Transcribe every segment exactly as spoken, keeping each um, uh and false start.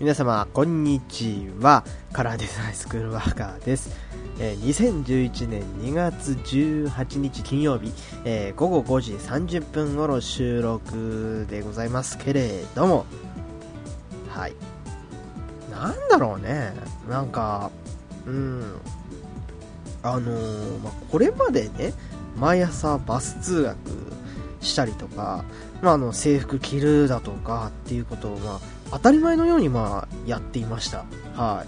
皆様こんにちは。カラーデザインスクールワーカーです。えー、にせんじゅういちねんにがつじゅうはちにち金曜日、えー、ごごごじさんじゅっぷん頃収録でございますけれども、はい、なんだろうね、なんかうんあのーまあ、これまでね、毎朝バス通学したりとか、まあ、あの制服着るだとかっていうことを、まあ、当たり前のようにまあやっていました。はい。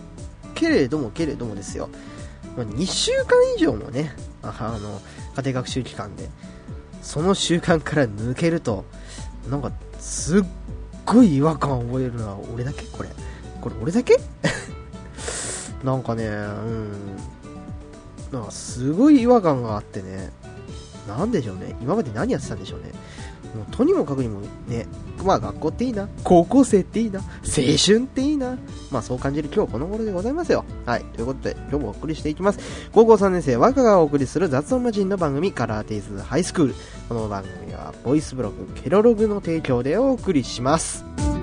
けれどもけれどもですよ、まあ、にしゅうかん以上もね、あの家庭学習期間でその習慣から抜けると、なんかすっごい違和感を覚えるのは俺だけこれこれ俺だけなんかね、うんなんかすごい違和感があってね、なんでしょうね、今まで何やってたんでしょうね。もうとにもかくにもね、まあ学校っていいな、高校生っていいな、青春っていいな、まあそう感じる今日この頃でございますよ。はい、ということで今日もお送りしていきます。高校さんねん生和歌がお送りする雑音魔人の番組、カラーテイズハイスクール。この番組はボイスブログケロログの提供でお送りします。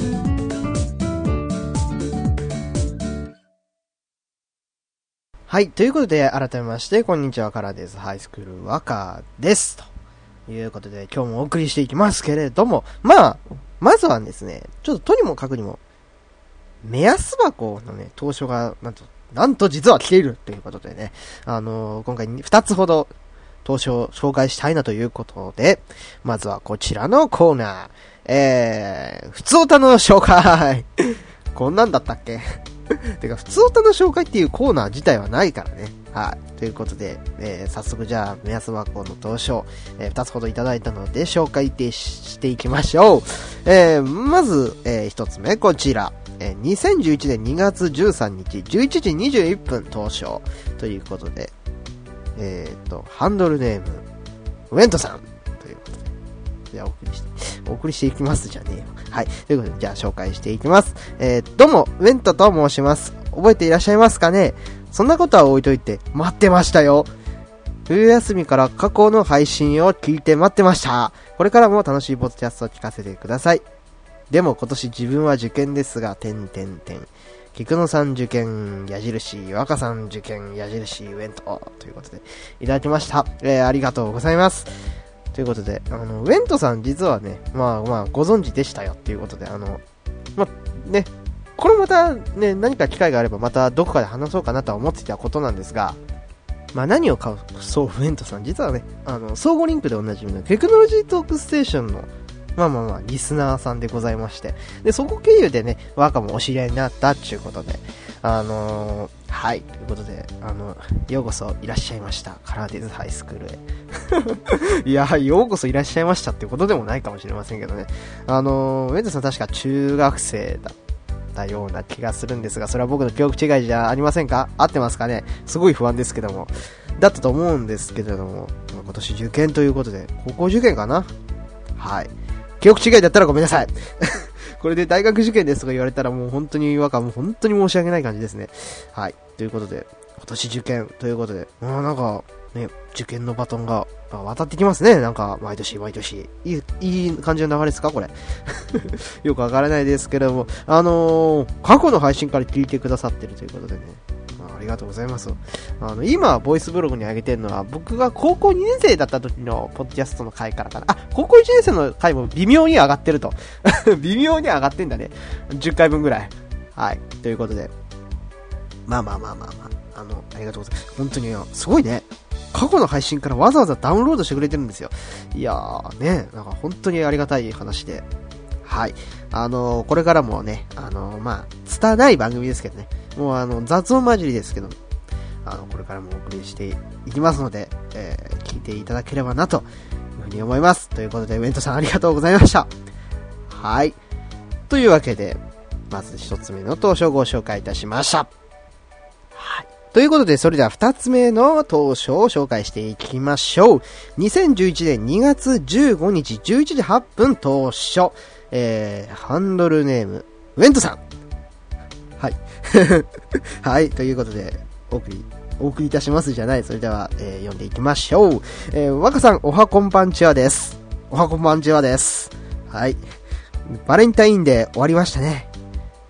はい、ということで改めましてこんにちは、カラーテイズハイスクール和歌ですということで今日もお送りしていきますけれども、まあまずはですね、ちょっととにもかくにも目安箱のね投書がなんとなんと実は来ているということでね、あのー、今回ふたつほど投書を紹介したいなということで、まずはこちらのコーナー、えー、ふつおたの紹介こんなんだったっけてかふつおたの紹介っていうコーナー自体はないからね。はい。ということで、えー、早速じゃあ目安箱の投書、えー、ふたつほどいただいたので紹介していきましょう。えー、まず、えー、ひとつめこちら、えー、にせんじゅういちねんにがつじゅうさんにちじゅういちじにじゅういっぷん投書ということで、えーとハンドルネームウェントさんということで、じゃあお送りしてお送りしていきますじゃねえよ。はい。ということで、じゃあ紹介していきます。えー、どうも、ウェントと申します。覚えていらっしゃいますかね？そんなことは置いといて、待ってましたよ。冬休みから過去の配信を聞いて待ってました。これからも楽しいポッドキャストを聞かせてください。でも今年自分は受験ですが、てんてんてん。菊野さん受験、矢印、若さん受験、矢印、ウェント。ということで、いただきました。えー、ありがとうございます。ということで、あの、ウェントさん実はね、まあまあご存知でしたよっていうことで、あの、まあね、これまたね、何か機会があればまたどこかで話そうかなとは思っていたことなんですが、まあ何を買う、そう、ウェントさん実はね、あの、相互リンクでおなじみのテクノロジートークステーションの、まあまあまあ、リスナーさんでございまして、で、そこ経由でね、若もお知り合いになったっていうことで、あのー、はい、ということで、あの、ようこそいらっしゃいました。カラーデザインハイスクールへ。いや、ようこそいらっしゃいましたってことでもないかもしれませんけどね。あのー、ウェントさん確か中学生だったような気がするんですが、それは僕の記憶違いじゃありませんか？合ってますかね？すごい不安ですけども。だったと思うんですけれども、今年受験ということで、高校受験かな？はい。記憶違いだったらごめんなさい。これで大学受験ですとか言われたらもう本当に違和感、もう本当に申し訳ない感じですね。はい。ということで、今年受験ということで、もうなんか、ね、受験のバトンが渡ってきますね。なんか、毎年毎年。いい、いい感じの流れですかこれ。よくわからないですけれども、あのー、過去の配信から聞いてくださってるということでね。ありがとうございます。あの、今、ボイスブログに上げてるのは、僕が高校にねん生だった時のポッドキャストの回からかな。あ、高校いちねん生の回も微妙に上がってると。微妙に上がってんだね。じゅっかいぶんぐらい。はい。ということで。まあまあまあまあまあ。あの、ありがとうございます。本当に、すごいね。過去の配信からわざわざダウンロードしてくれてるんですよ。いやーね、なんか本当にありがたい話で。はい。あのー、これからもね、あのー、まあ、拙い番組ですけどね。もうあの、雑音混じりですけど、あの、これからもお送りしていきますので、えー、聞いていただければなというふうに思います。ということで、ウェントさんありがとうございました。はい。というわけで、まず一つ目の投書をご紹介いたしました。はい。ということで、それでは二つ目の投書を紹介していきましょう。にせんじゅういちねんにがつじゅうごにちじゅういちじはっぷん投書。えー、ハンドルネーム、ウェントさん。はい。はい。ということで、お送り、お送りいたしますじゃない。それでは、えー、読んでいきましょう。えー、若さん、おはこんばんちはです。おはこんばんちはです。はい。バレンタインデー終わりましたね。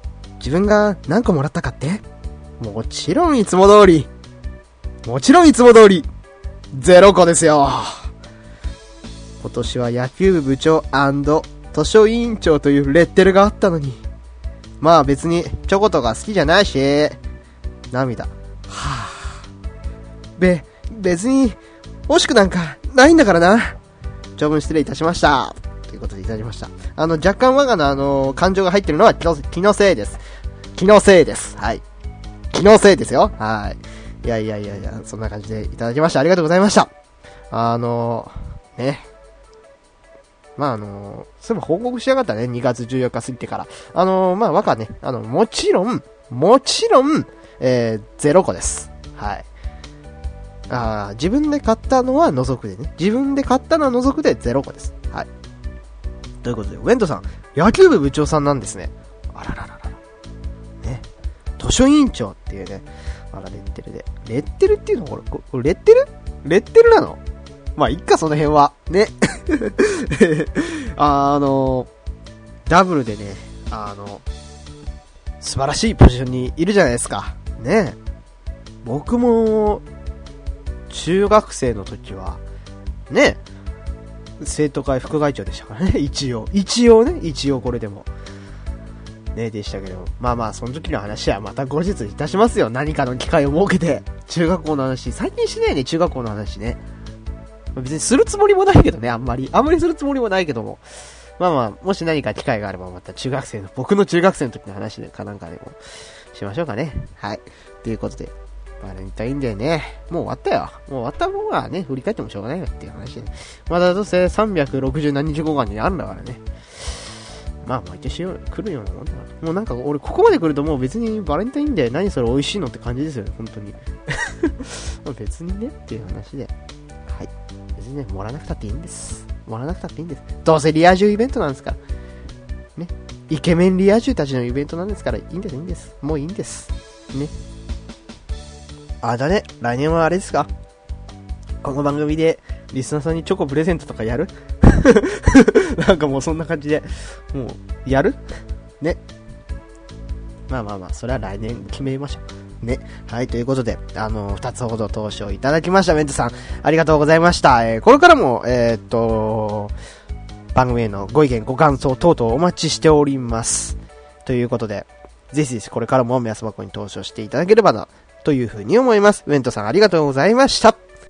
自分が何個もらったかって？もちろんいつも通り。もちろんいつも通り。ゼロ個ですよ。今年は野球部部長&図書委員長というレッテルがあったのに。まあ別にチョコとか好きじゃないし。涙。はぁ。べ、別に惜しくなんかないんだからな。長文失礼いたしました。ということでいただきました。あの、若干我がのあの、感情が入ってるのは気の、気のせいです。気のせいです。はい。気のせいですよ。はい。いやいやいやいや、そんな感じでいただきました。ありがとうございました。あの、ね。まああの、そういえば報告しやがったね。にがつじゅうよっか過ぎてから。あの、まあわかね。あの、もちろん、もちろん、えー、ゼロ個です。はい。あ自分で買ったのは除くでね。自分で買ったのは除くでゼロ個です。はい。ということで、ウェントさん、野球部部長さんなんですね。あららららら。ね。図書委員長っていうね。あら、レッテルで。レッテルっていうのこれ、これレッテルレッテルなの？まあ、いっか、その辺は。ね。あの、ダブルでね、あの、素晴らしいポジションにいるじゃないですか。ね。僕も、中学生の時は、ね、生徒会副会長でしたからね、一応。一応ね、一応これでも。ね、でしたけど。まあまあ、その時の話はまた後日いたしますよ。何かの機会を設けて。中学校の話。最近しないね、中学校の話ね。別にするつもりもないけどね、あんまり。あんまりするつもりもないけども。まあまあ、もし何か機会があればまた中学生の、僕の中学生の時の話でかなんかでもしましょうかね。はい。ということで。バレンタインデーね。もう終わったよ。もう終わったもんはね、振り返ってもしょうがないよっていう話で。まだどうせさんびゃくろくじゅう何日後間にあるんだからね。まあ、毎年来るようなもんだな。もうなんか俺ここまで来るともう別にバレンタインデー何それ美味しいのって感じですよね、本当に。別にねっていう話で。はい。別にね、盛らなくたっていいんです。盛らなくたっていいんです。どうせリア充イベントなんですから。ね。イケメンリア充たちのイベントなんですから、いいんです、いいんです。もういいんです。ね。あ、だね。来年はあれですか？この番組でリスナーさんにチョコプレゼントとかやる？なんかもうそんな感じで、もう、やる？ね。まあまあまあ、それは来年決めましょう。ね。はい、ということで、あの、二つほど投資をいただきました。メントさん、ありがとうございました。えー、これからも、えー、っと、番組へのご意見、ご感想等々お待ちしております。ということで、ぜひぜひこれからも目安箱に投資をしていただければな、というふうに思います。ウェントさんありがとうございました。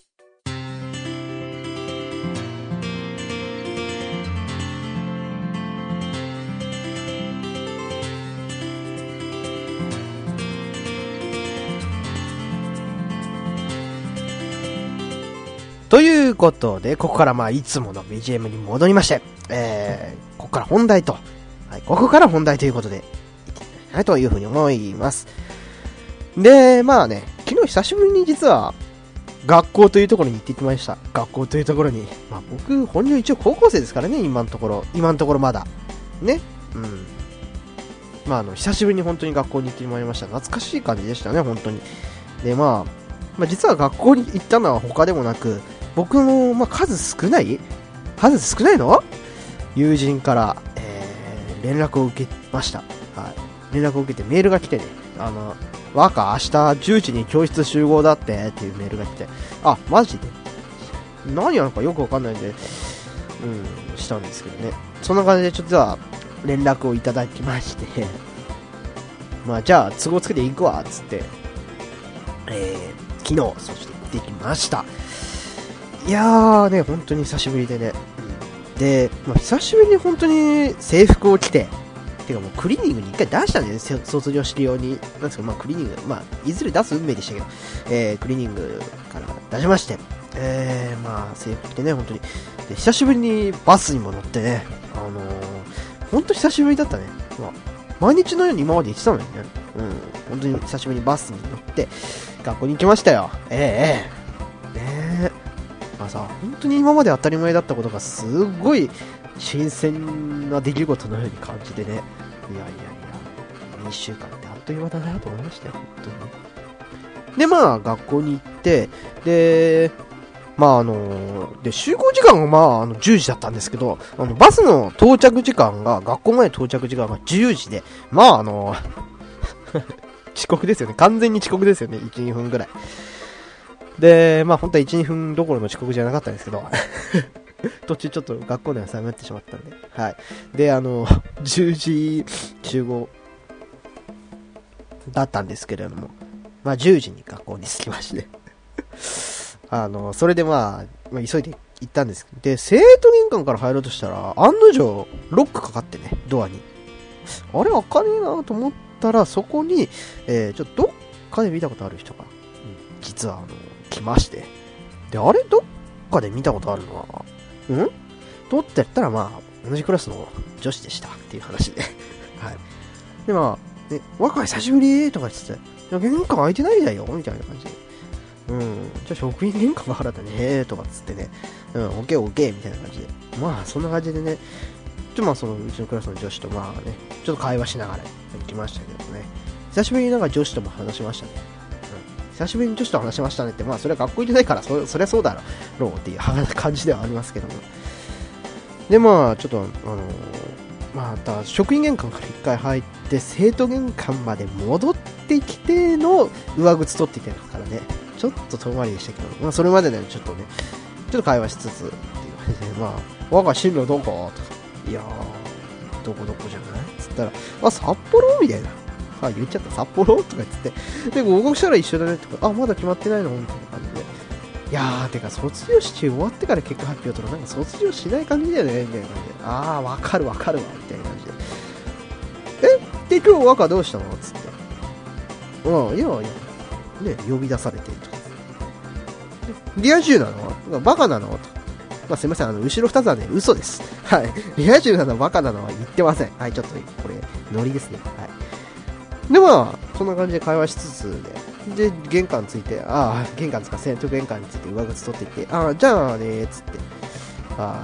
ということで、ここからまあいつもの ビージーエム に戻りまして、えー、ここから本題と、はい、ここから本題ということで、いきたいというふうに思います。で、まあね、昨日久しぶりに実は、学校というところに行ってきました。学校というところに。まあ僕、本業一応高校生ですからね、今のところ。今のところまだ。ね。うん。まああの、久しぶりに本当に学校に行ってまいりました。懐かしい感じでしたね、本当に。で、まあ、まあ実は学校に行ったのは他でもなく、僕の、まあ数少ない数少ないの友人から、えー、連絡を受けました。はい。連絡を受けてメールが来てね、あの、わか、明日じゅうじに教室集合だってっていうメールが来て、あ、マジで何やるのかよくわかんないんで、うん、したんですけどね。そんな感じでちょっとは連絡をいただきまして、まあじゃあ都合つけていくわ、つって、えー、昨日、そして行ってきました。いやーね、本当に久しぶりでね。で、まあ、久しぶりに本当に制服を着て、てかもうクリーニングに一回出したんですよ、卒業式用に。なんですか、まあクリーニング、まあ、いずれ出す運命でしたけど、えー、クリーニングから出しまして、えー、まあ、制服着てね、本当に。で、久しぶりにバスにも乗ってね、あのー、本当久しぶりだったね。まあ、毎日のように今まで行ってたのにね。うん、本当に久しぶりにバスに乗って、学校に行きましたよ。ええー、ええー。ねまあさ、本当に今まで当たり前だったことがすごい新鮮な出来事のように感じてね。いやいやいや、にしゅうかんってあっという間だなと思いましたよ、本当に。で、まあ、学校に行って、で、まああの、で、集合時間がまあ、あの、じゅうじだったんですけど、あの、バスの到着時間が、学校前到着時間がじゅうじで、まああの、 遅刻ですよね。完全に遅刻ですよね。いち、にふんぐらい。で、まあ本当はいち、にふんどころの遅刻じゃなかったんですけど、途中ちょっと学校では寒ってしまったんで。はい。で、あの、じゅうじ集合だったんですけれども、まあじゅうじに学校に着きまして。あの、それでまあ、まあ、急いで行ったんです。で、生徒玄関から入ろうとしたら、案の定、ロックかかってね、ドアに。あれ、開かねえなと思ったら、そこに、えー、ちょっとどっかで見たことある人が、うん、実は、あの、来まして。で、あれ、どっかで見たことあるのは、んとってやったら、まあ、同じクラスの女子でしたっていう話で。はい。で、まあ、ね、若い久しぶりとか言ってて、いや、玄関開いてないだよみたいな感じで。うん、じゃあ職員玄関が払ったねとかっつってね、うん、オッケーオッケーみたいな感じで。まあ、そんな感じでね、ちょまあ、その、うちのクラスの女子とまあね、ちょっと会話しながら行きましたけどね。久しぶりになんか女子とも話しましたね。うん。久しぶりに女子と話しましたねって、まあ、それは学校行ってないから、そ、そりゃそうだろうっていう感じではありますけども。で、まあ、ちょっと、あのー、また、職員玄関から一回入って、生徒玄関まで戻ってきての上靴取ってきてるからね。ちょっと遠回りでしたけど、まあ、それまでね、ちょっとね、ちょっと会話しつつ、っていう感じで、まあ、我が進路どことか、いやー、どこどこじゃないつったら、あ、札幌みたいな。あ、言っちゃった、札幌とか言ってて、で、合格したら一緒だねとか、あ、まだ決まってないのみたいな感じで。いやー、てか、卒業式終わってから結果発表とか、なんか卒業しない感じだよねみたいな感じで。あー、わかるわかるわ、みたいな感じで。えで、今日若どうしたのつって。うん、いやいや。ね、呼び出されてとか。リア充なのバカなのとか。まあ、すいません、あの、後ろ二つはね、嘘です。はい。リア充なのバカなのは言ってません。はい、ちょっと、これ、ノリですね。はい。で、まあ、そんな感じで会話しつつで、で、玄関ついて、ああ、玄関つか、生徒玄関について上靴取っていって、ああ、じゃあねー、つって。はい。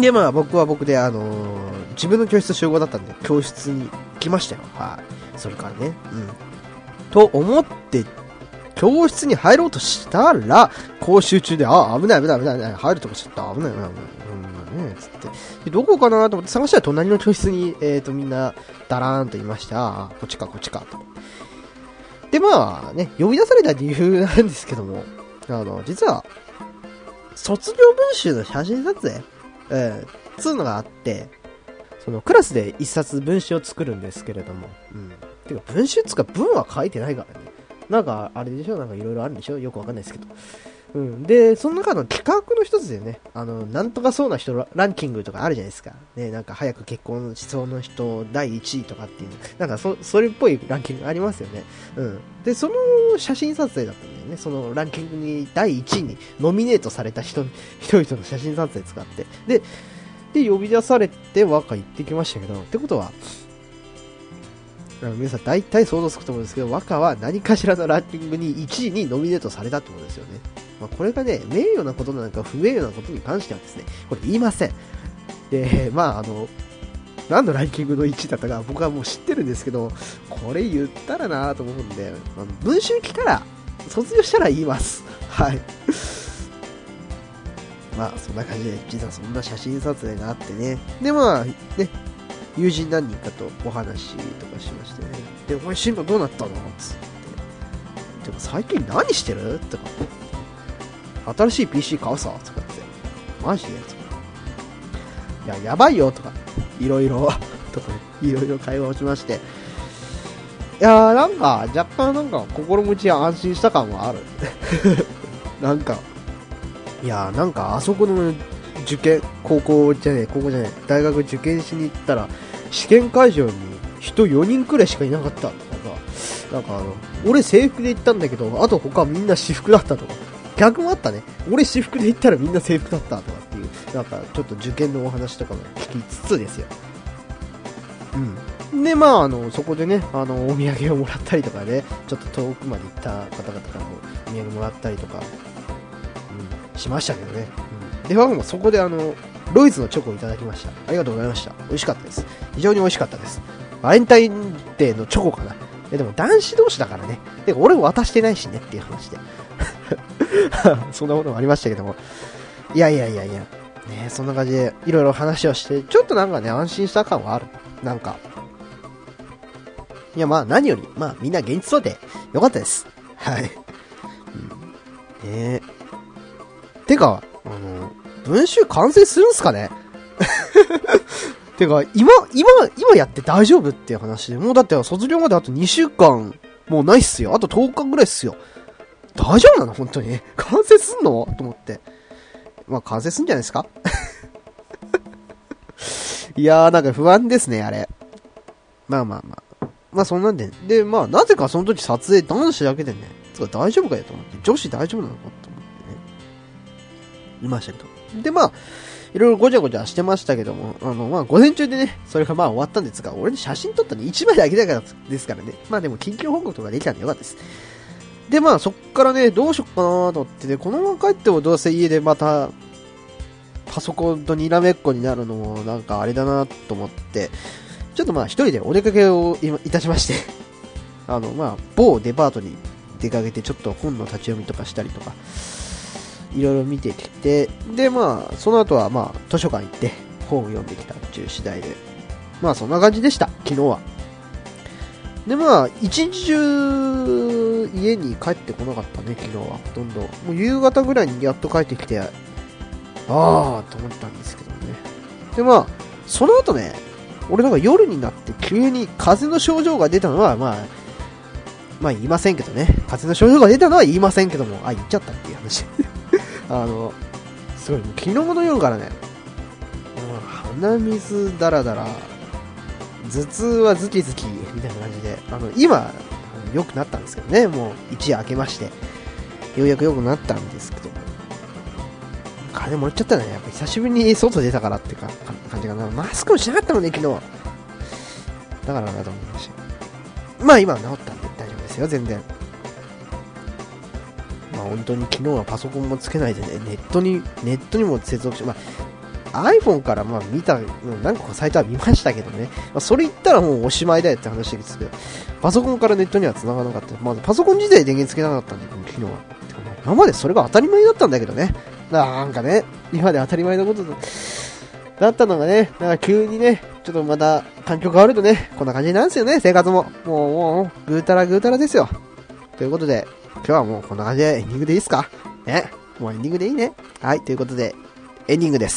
で、まあ、僕は僕で、あのー、自分の教室集合だったんで、教室に来ましたよ。はい。それからね、うん。と思って、教室に入ろうとしたら、講習中で、あ、危ない危ない危ない、入るとこちょっと危ない危ない危ない、うんね、つって。で、どこかなと思って探したら隣の教室に、えっと、みんな、だらーんといました。あ、こっちか、こっちか、と。で、まあ、ね、呼び出された理由なんですけども、あの、実は、卒業文集の写真撮影、えー、つうのがあって、その、クラスで一冊文集を作るんですけれども、うん。てか、文集つか文は書いてないからね。なんか、あれでしょなんかいろいろあるんでしょよくわかんないですけど。うん。で、その中の企画の一つでね、あの、なんとかそうな人ランキングとかあるじゃないですか。ね、なんか早く結婚しそうな人だいいちいとかっていう、なんかそ、それっぽいランキングありますよね。うん。で、その写真撮影だったんだよね。そのランキングにだいいちいにノミネートされた人、人々の写真撮影使って。で、で、呼び出されて和歌行ってきましたけど、ってことは、皆さん大体想像つくと思うんですけど、和歌は何かしらのランキングにいちいにノミネートされたってことですよね。まあ、これがね、名誉なことなのか不名誉なことに関してはですね、これ言いません。で、まああの、何のランキングのいちいだったか僕はもう知ってるんですけど、これ言ったらなと思うんで、あの文集来たら、卒業したら言います。はい。まあそんな感じで、実はそんな写真撮影があってね。で、まあ、ね、友人何人かとお話とかしましてね。で、お前進路どうなったのつって。でも最近何してるとか。新しい ピーシー 買うさとかって。マジでとか。いや、やばいよとか。いろいろ、とかね。いろいろ会話をしまして。いやーなんか、若干なんか心持ちや安心した感はある。なんか、いやーなんかあそこの受験、高校じゃねえ、高校じゃねえ、大学受験しに行ったら、試験会場に人よにんくらいしかいなかったとかさ、なんかあの、俺制服で行ったんだけど、あと他みんな私服だったとか、逆もあったね。俺私服で行ったらみんな制服だったとかっていう、なんかちょっと受験のお話とかも聞きつつですよ。うん。で、まああの、そこでね、あの、お土産をもらったりとかね、ちょっと遠くまで行った方々からもお土産もらったりとか、うん、しましたけどね。うん、で、僕もそこであの、ロイズのチョコをいただきました。ありがとうございました。美味しかったです。非常に美味しかったです。バレンタインデーのチョコかな。え、でも男子同士だからね。で、俺も渡してないしねっていう話で。そんなこともありましたけども。いやいやいやいや。ね、そんな感じでいろいろ話をして、ちょっとなんかね、安心した感はある。なんか。 いや、まあ何より、まあみんな現実そうでよかったです。はい。うん、ねえ。てか、あの、文集完成するんすかねてか、今、今、今やって大丈夫っていう話で、もうだって卒業まであとにしゅうかん、もうないっすよ。あととおかぐらいっすよ。大丈夫なの本当に。完成すんのと思って。まあ完成すんじゃないですかいやーなんか不安ですね、あれ。まあまあまあ。まあそんなんで、で、まあなぜかその時撮影男子だけでね、つか大丈夫かよと思って、女子大丈夫なのかと思ってね。いましたけど。でまあ、いろいろごちゃごちゃしてましたけども、あのまあ午前中でね、それがまあ終わったんですが、俺に写真撮ったのいちまいだけだからですからね。まあでも緊急報告とかできたんでよかったです。でまあそっからね、どうしよっかなーと思ってね、このまま帰ってもどうせ家でまた、パソコンとにらめっこになるのもなんかあれだなと思って、ちょっとまあ一人でお出かけをいたしましてあのまあ某デパートに出かけてちょっと本の立ち読みとかしたりとか、いろいろ見てきて、でまあその後はまあ図書館行って本を読んできたっていう次第で、まあそんな感じでした、昨日は。でまあ一日中家に帰ってこなかったね、昨日はほとんど。もう夕方ぐらいにやっと帰ってきて、あーと思ったんですけどね。でまあその後ね、俺なんか夜になって急に風邪の症状が出たのはまあまあ言いませんけどね、風邪の症状が出たのは言いませんけども、あ言っちゃったっていう話あのすごいもう昨日の夜からね、もう鼻水だらだら、頭痛はズキズキみたいな感じで、あの今良くなったんですけどね、もう一夜明けましてようやく良くなったんですけど、風もらっちゃったね。やっぱ久しぶりに外出たからってか感じかな。マスクもしなかったもんね、昨日。だからなと思いました。まあ今は治ったんで大丈夫ですよ、全然。まあ本当に昨日はパソコンもつけないでね、ネットに、ネットにも接続して、まあ iPhone からまあ見た、何個かサイトは見ましたけどね。まあそれ言ったらもうおしまいだよって話ですけど、パソコンからネットには繋がらなかった。まずパソコン自体電源つけなかったんで、昨日は。今までそれが当たり前だったんだけどね。なんかね、今まで当たり前のことだったのがね、なんか急にね、ちょっとまた環境変わるとね、こんな感じなんですよね、生活も。もう、もう、ぐーたらぐーたらですよ。ということで、今日はもうこんな感じでエンディングでいいですかね。もうエンディングでいいね。はい、ということで、エンディングです。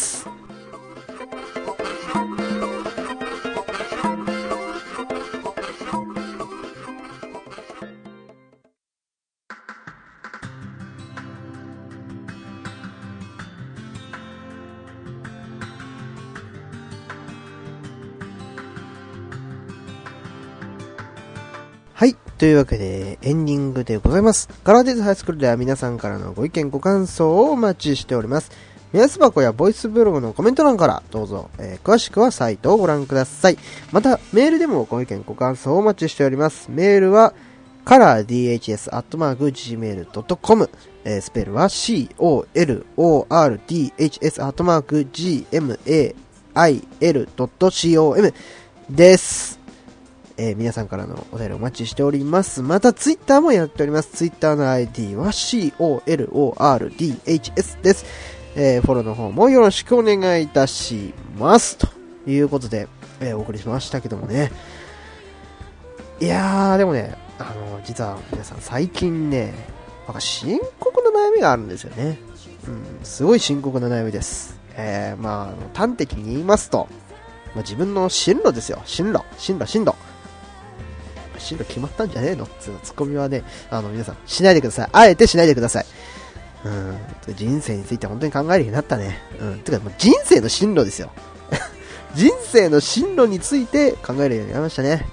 はい。というわけで、エンディングでございます。ガラディーズハイスクールでは皆さんからのご意見、ご感想をお待ちしております。目安箱やボイスブログのコメント欄からどうぞ、えー、詳しくはサイトをご覧ください。また、メールでもご意見、ご感想をお待ちしております。メールは、カラーディーエイチエスアットマークジーメールドットコム、えー、スペルは シーオーエルオーアールディーエイチエスアットマークジーエムエーアイエルドットコム です。えー、皆さんからのお便りお待ちしております。またツイッターもやっております。ツイッターの アイディー は シーオーエルオーアールディーエイチエス です。えー、フォローの方もよろしくお願いいたします。ということで、えー、お送りしましたけどもね。いやー、でもね、あの、実は皆さん最近ね、なんか深刻な悩みがあるんですよね。うん、すごい深刻な悩みです。えー、まあ、端的に言いますと、まあ、自分の進路ですよ。進路、進路、進路。進路決まったんじゃねえのっていうツッコミはね、あの皆さんしないでください。あえてしないでください。うん、人生について本当に考えるようになったね。うん、てかもう人生の進路ですよ。人生の進路について考えるようになりましたね。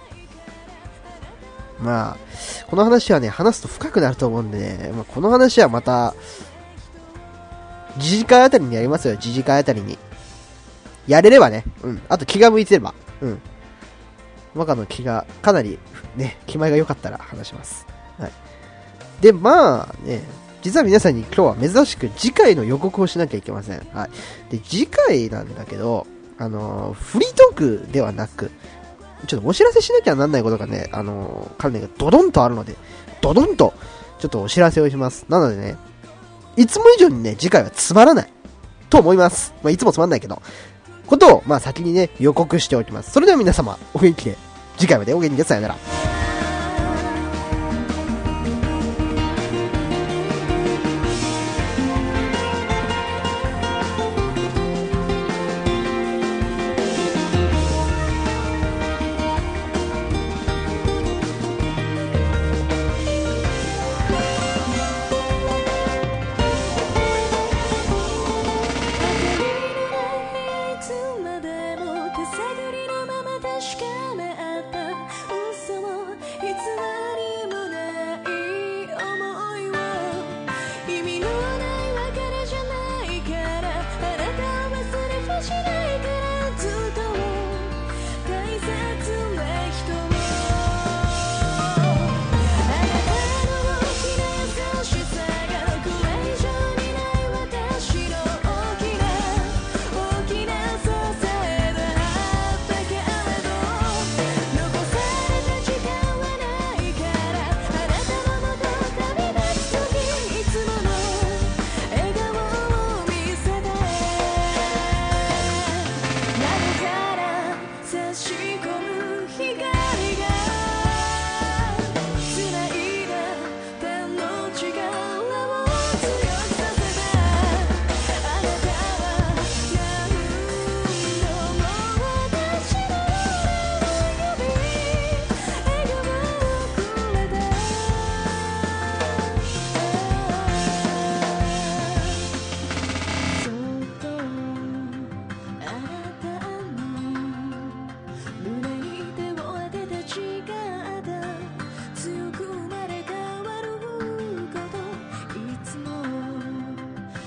まあこの話はね話すと深くなると思うんでね、まあ、この話はまた次次回あたりにやりますよ。次次回あたりにやれればね。うん。あと気が向いてれば。うん。若の気がかなりね、気前が良かったら話します。はい。で、まあね、実は皆さんに今日は珍しく次回の予告をしなきゃいけません。はい。で、次回なんだけど、あのー、フリートークではなく、ちょっとお知らせしなきゃなんないことがね、あのー、関連がドドンとあるので、ドドンと、ちょっとお知らせをします。なのでね、いつも以上にね、次回はつまらない。と思います。まあ、いつもつまんないけど。ことを、まあ、先にね、予告しておきます。それでは皆様、お元気で次回までお元気でさよなら。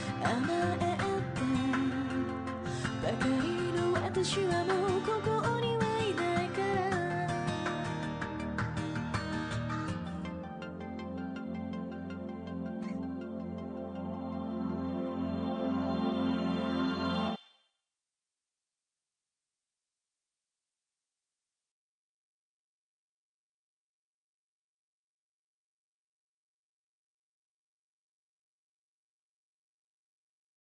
私はもうここに